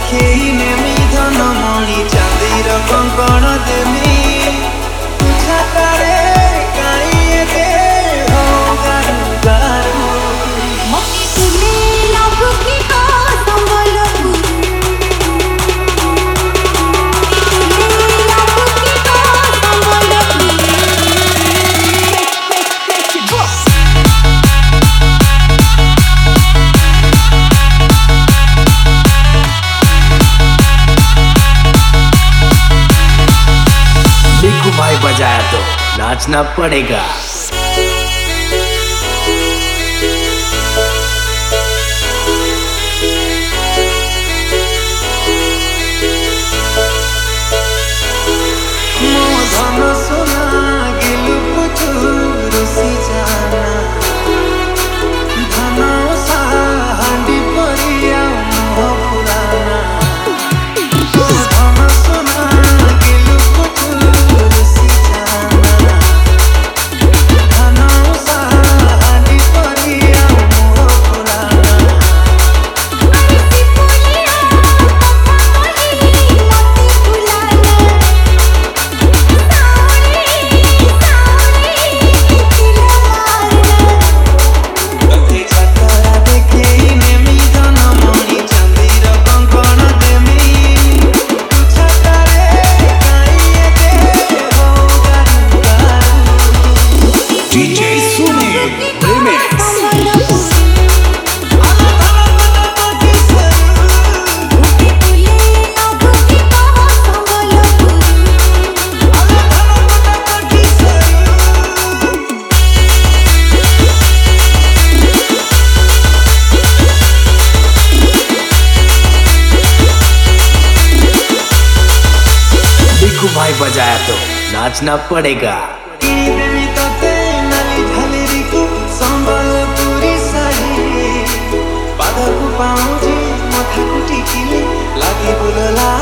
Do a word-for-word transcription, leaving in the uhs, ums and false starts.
देखी नेमी धन मणि चांदीर कंकण देमी छातारे काई दे हो गारू गारू मती तुले लाभ की का संबलपुर तुले लाभ की का संबलपुर बिकू भाई बजाया तो नाचना पड़ेगा। मो धन सोना गिलु पुचु रुसी जाना धन सा हांडी परिया मोह पुराना मो धन सोना गिलु पुचु रुसी जाना धन सा हांडी परिया मोह पुराना ऐसी पुलिया कथा कही मती भुलाना कथी छातरा देखी नेमी धन मणि चांदीर कंकण देमी छातारे काई दे हो गारू गारू डीजे सुने रिमिक्स बिकू भाई बजाया तो नाचना पड़ेगा। देवी तोते नाली झालेरी को संबलपुरी साड़ी पादକୁ ପାଉଁଜି ମଥାକୁ ଟିକିଲି ଲାଗି ବୁଲଲା